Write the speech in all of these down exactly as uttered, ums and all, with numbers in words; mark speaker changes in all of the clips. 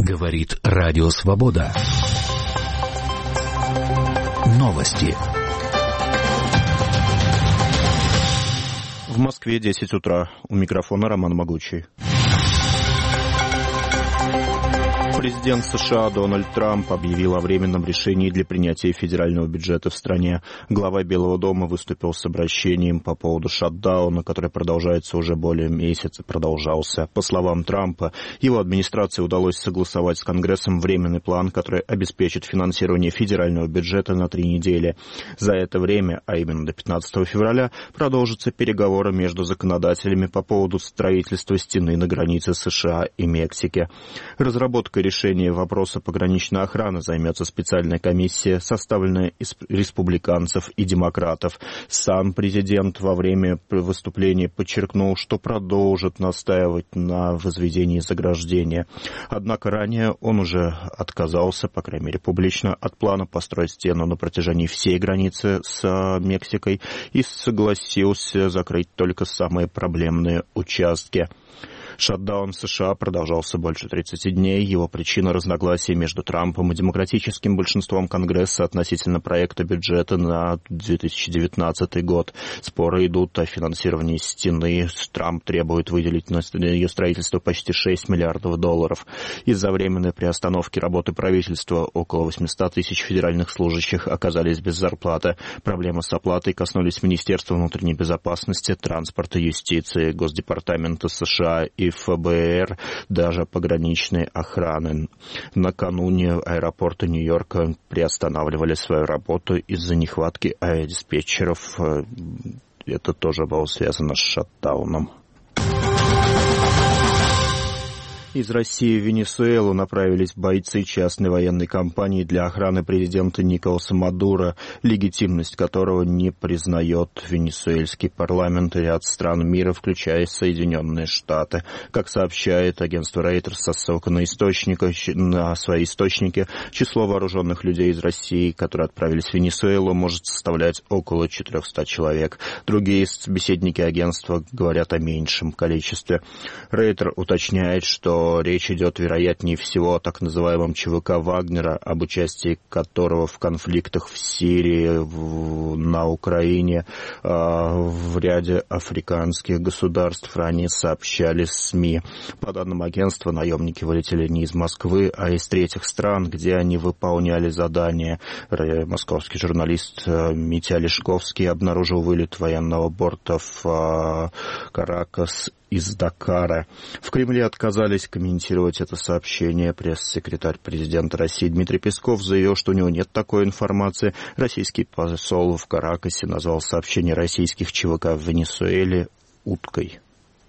Speaker 1: Говорит Радио Свобода. Новости.
Speaker 2: В Москве десять утра. У микрофона Роман Могучий. Президент США Дональд Трамп объявил о временном решении для принятия федерального бюджета в стране. Глава Белого дома выступил с обращением по поводу шатдауна, который продолжается уже более месяца, продолжался. По словам Трампа, его администрации удалось согласовать с Конгрессом временный план, который обеспечит финансирование федерального бюджета на три недели. За это время, а именно до пятнадцатого февраля, продолжатся переговоры между законодателями по поводу строительства стены на границе США и Мексики. Разработкой решения вопроса пограничной охраны займется специальная комиссия, составленная из республиканцев и демократов. Сам президент во время выступления подчеркнул, что продолжит настаивать на возведении заграждения. Однако ранее он уже отказался, по крайней мере публично, от плана построить стену на протяжении всей границы с Мексикой и согласился закрыть только самые проблемные участки. Шатдаун в США продолжался больше тридцати дней. Его причина — разногласия между Трампом и демократическим большинством Конгресса относительно проекта бюджета на две тысячи девятнадцатый год. Споры идут о финансировании стены. Трамп требует выделить на ее строительство почти шесть миллиардов долларов. Из-за временной приостановки работы правительства около восемьсот тысяч федеральных служащих оказались без зарплаты. Проблемы с оплатой коснулись Министерства внутренней безопасности, транспорта, юстиции, Госдепартамента США и эф бэ эр, даже пограничной охраны. Накануне аэропорты Нью-Йорка приостанавливали свою работу из-за нехватки авиадиспетчеров. Это тоже было связано с шатдауном. Из России в Венесуэлу направились бойцы частной военной компании для охраны президента Николаса Мадуро, легитимность которого не признает венесуэльский парламент и ряд стран мира, включая Соединенные Штаты. Как сообщает агентство Reuters со ссылкой на, на свои источники, число вооруженных людей из России, которые отправились в Венесуэлу, может составлять около четырехсот человек. Другие собеседники агентства говорят о меньшем количестве. Reuters уточняет, что речь идет, вероятнее всего, о так называемом ЧВК Вагнера, об участии которого в конфликтах в Сирии, в, на Украине, э, в ряде африканских государств, ранее сообщали СМИ. По данным агентства, наемники вылетели не из Москвы, а из третьих стран, где они выполняли задания. Московский журналист Митя Лешковский обнаружил вылет военного борта в э, Каракас из Дакара. В Кремле отказались комментировать это сообщение. Пресс-секретарь президента России Дмитрий Песков заявил, что у него нет такой информации. Российский посол в Каракасе назвал сообщение российских ЧВК в Венесуэле уткой.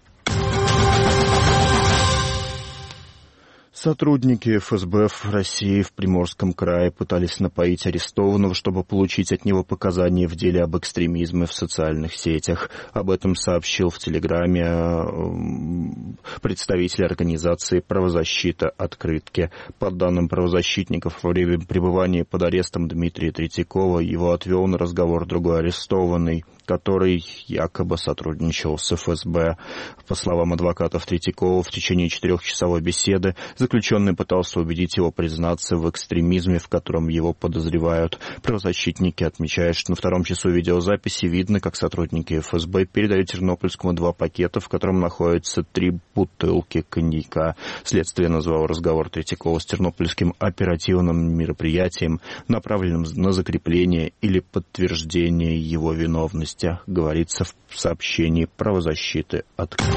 Speaker 2: Сотрудники эф эс бэ в России в Приморском крае пытались напоить арестованного, чтобы получить от него показания в деле об экстремизме в социальных сетях. Об этом сообщил в Телеграме представитель организации «Правозащита. Открытки». По данным правозащитников, во время пребывания под арестом Дмитрия Третьякова его отвел на разговор другой арестованный, который якобы сотрудничал с эф эс бэ. По словам адвокатов Третьякова, в течение четырехчасовой беседы заключенный пытался убедить его признаться в экстремизме, в котором его подозревают. Правозащитники отмечают, что на втором часу видеозаписи видно, как сотрудники эф эс бэ передают Тернопольскому два пакета, в котором находятся три бутылки коньяка. Следствие назвало разговор Третьякова с Тернопольским оперативным мероприятием, направленным на закрепление или подтверждение его виновности, говорится в сообщении правозащиты «Открытки».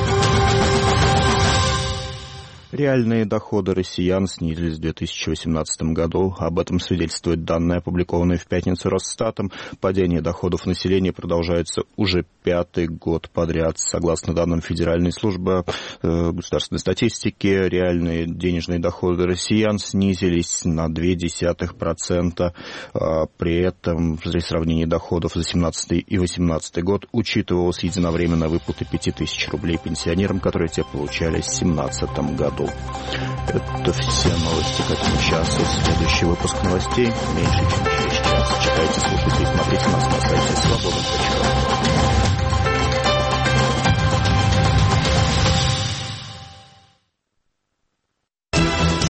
Speaker 2: Реальные доходы россиян снизились в две тысячи восемнадцатом году. Об этом свидетельствуют данные, опубликованные в пятницу Росстатом. Падение доходов населения продолжается уже пятый год подряд. Согласно данным Федеральной службы э, государственной статистики, реальные денежные доходы россиян снизились на ноль целых две десятых процента. Э, при этом при сравнении доходов за семнадцатый и восемнадцатый год учитывалось единовременно выплаты пяти тысяч рублей пенсионерам, которые те получали в семнадцатом году. Это все новости к этому часу. Следующий выпуск новостей меньше, чем через час. Читайте, слушайте и смотрите нас на сайте свобода точка ру.